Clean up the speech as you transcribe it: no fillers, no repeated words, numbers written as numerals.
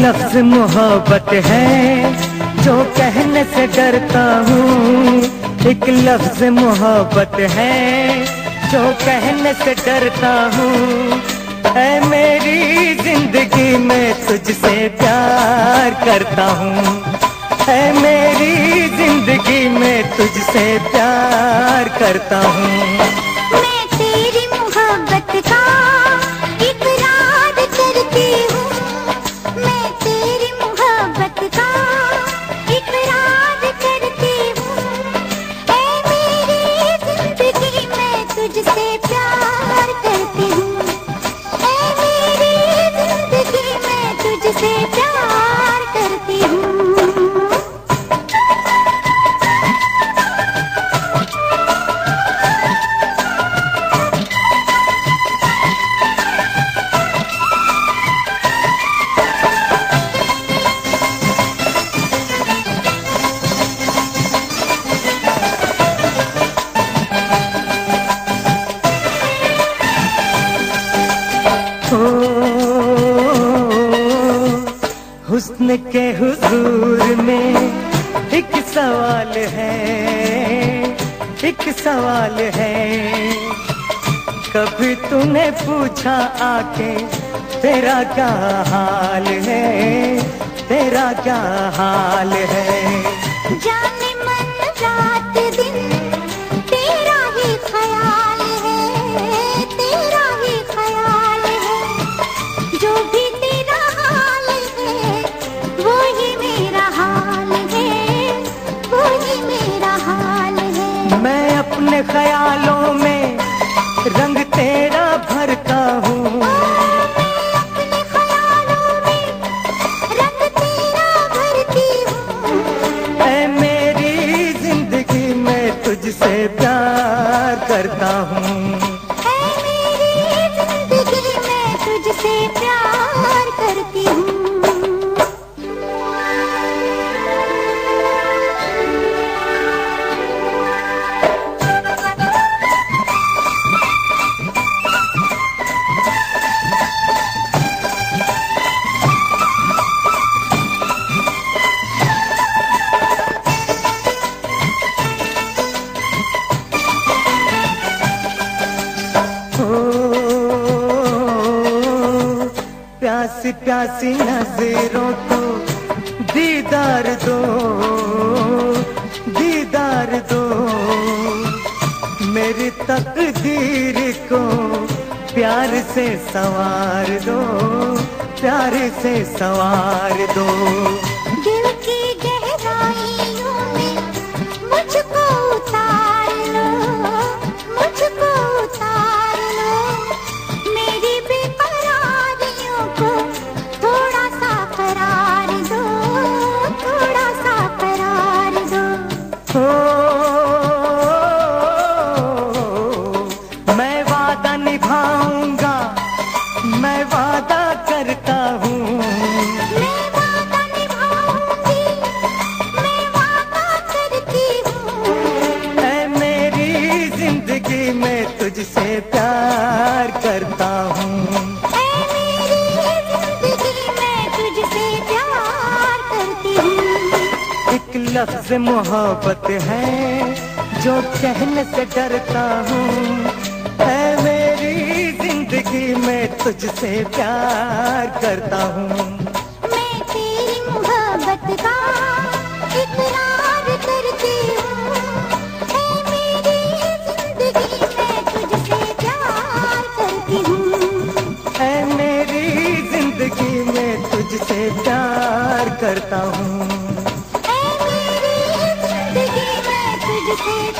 लफ्ज मोहब्बत है जो कहने से डरता हूँ। एक लफ्ज मोहब्बत है जो कहने से डरता हूँ। ऐ मेरी जिंदगी में तुझसे प्यार करता हूँ। ऐ मेरी जिंदगी में तुझसे प्यार करता हूँ। मैं तेरी मोहब्बत का इकरार करती हूँ। मैं तेरी मोहब्बत का इकरार करती हूँ। ऐ मेरी जिंदगी में तुझसे प्यार करती हूँ। ऐ मेरी जिंदगी में तुझसे प्यार करती हूँ। हुस्न के हुजूर में एक सवाल है, एक सवाल है। कभी तूने पूछा आके तेरा क्या हाल है, तेरा क्या हाल है। जाने मन रात दिन तेरा ही ख्याल है, तेरा ही ख्याल है। जो भी तेरा हाल है वो ही मेरा हाल है, वो ही मेरा हाल है। मैं अपने ख्यालों में रंग तेरा भरता हूँ। मैं अपने ख्यालों में रंग तेरा भरती हूँ। ऐ मेरी जिंदगी में तुझसे प्यार करता हूँ। ऐ मेरी जिंदगी में तुझसे प्यार करती हूँ। प्यासी प्यासी नजरों को दीदार दो, दीदार दो। मेरी तकदीर को प्यार से संवार दो, प्यार से संवार दो। दिल की गहराइयों में मुझको उतार लो, मुझको उतार लो। मेरी बेकरारियों को थोड़ा सा करार दो, थोड़ा सा करार दो। मैं वादा निभाऊंगा, मैं वादा करता हूँ। मैं वादा निभाऊंगी, मैं वादा करती हूँ। ऐ मेरी जिंदगी में तुझसे प्यार करता हूँ। ऐ मेरी जिंदगी में तुझसे प्यार करती हूँ। एक लफ्ज मोहब्बत है जो कहने से डरता हूँ। ऐ मेरी जिंदगी में तुझसे प्यार करता हूँ। मैं तेरी मोहब्बत का इकरार करती हूँ। ऐ मेरी जिंदगी में तुझसे प्यार करती हूँ। ऐ मेरी जिंदगी में तुझसे प्यार करता हूँ। ऐ मेरी जिंदगी में तुझसे